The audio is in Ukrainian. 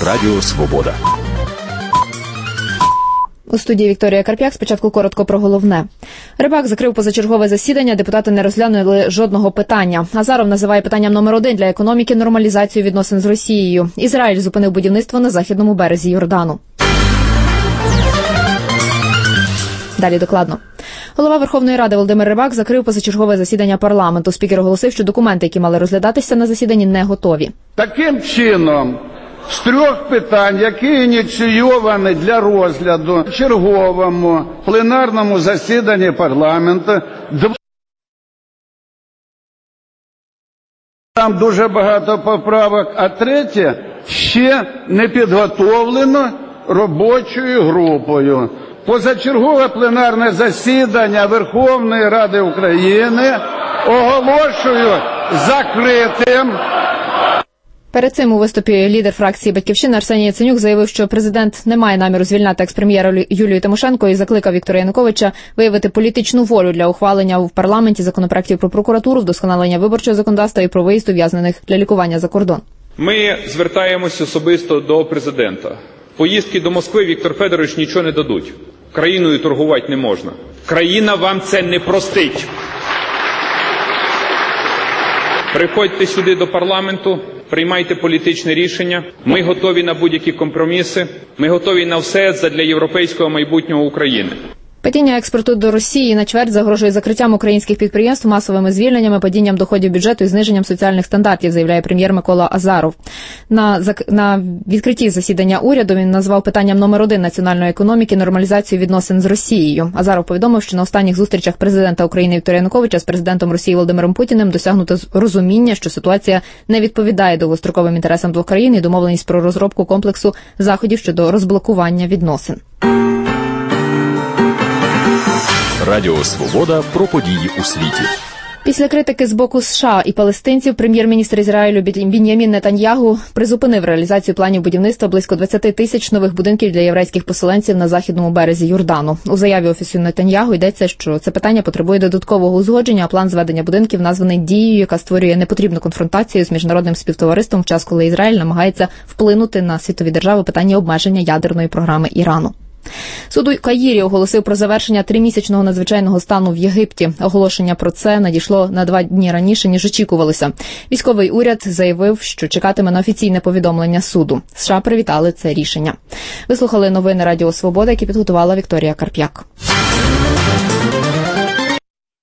Радіо Свобода. У студії Вікторія Карп'як. Спочатку коротко про головне. Рибак закрив позачергове засідання, депутати не розглянули жодного питання. Азаров називає питанням номер 1 для економіки нормалізацію відносин з Росією. Ізраїль зупинив будівництво на західному березі Йордану. Далі докладно. Голова Верховної Ради Володимир Рибак закрив позачергове засідання парламенту. Спікер оголосив, що документи, які мали розглядатися на засіданні, не готові. Таким чином, з 3 питань, які ініційовані для розгляду в черговому пленарному засіданні парламенту, там дуже багато поправок, а 3 ще не підготовлено робочою групою. Позачергове пленарне засідання Верховної Ради України оголошую закритим. Перед цим у виступі лідер фракції «Батьківщина» Арсеній Яценюк заявив, що президент не має наміру звільняти екс-прем'єра Юлію Тимошенко і закликав Віктора Януковича виявити політичну волю для ухвалення в парламенті законопроектів про прокуратуру, вдосконалення виборчого законодавства і про виїзд ув'язнених для лікування за кордон. Ми звертаємось особисто до президента. Поїздки до Москви, Віктор Федорович, нічого не дадуть. Країною торгувати не можна. Країна вам це не простить. Приходьте сюди до парламенту, приймайте політичне рішення. Ми готові на будь-які компроміси. Ми готові на все задля європейського майбутнього України. Падіння експорту до Росії на чверть загрожує закриттям українських підприємств, масовими звільненнями, падінням доходів бюджету і зниженням соціальних стандартів, заявляє прем'єр Микола Азаров. На відкритті засідання уряду він назвав питанням номер 1 національної економіки нормалізацію відносин з Росією. Азаров повідомив, що на останніх зустрічах президента України Віктора Януковича з президентом Росії Володимиром Путіним досягнуто розуміння, що ситуація не відповідає довгостроковим інтересам двох країн і домовленість про розробку комплексу заходів щодо розблокування відносин. Радіо Свобода про події у світі. Після критики з боку США і палестинців прем'єр-міністр Ізраїлю Бін'ямін Нетаньягу призупинив реалізацію планів будівництва близько 20 тисяч нових будинків для єврейських поселенців на західному березі Йордану. У заяві Офісу Нетаньягу йдеться, що це питання потребує додаткового узгодження, а план зведення будинків названий дією, яка створює непотрібну конфронтацію з міжнародним співтовариством в час, коли Ізраїль намагається вплинути на світові держави питання обмеження ядерної програми Ірану. Суд у Каїрі оголосив про завершення 3-місячного надзвичайного стану в Єгипті. Оголошення про це надійшло на 2 дні раніше, ніж очікувалося. Військовий уряд заявив, що чекатиме на офіційне повідомлення суду. США привітали це рішення. Ви слухали новини Радіо Свобода, які підготувала Вікторія Карп'як.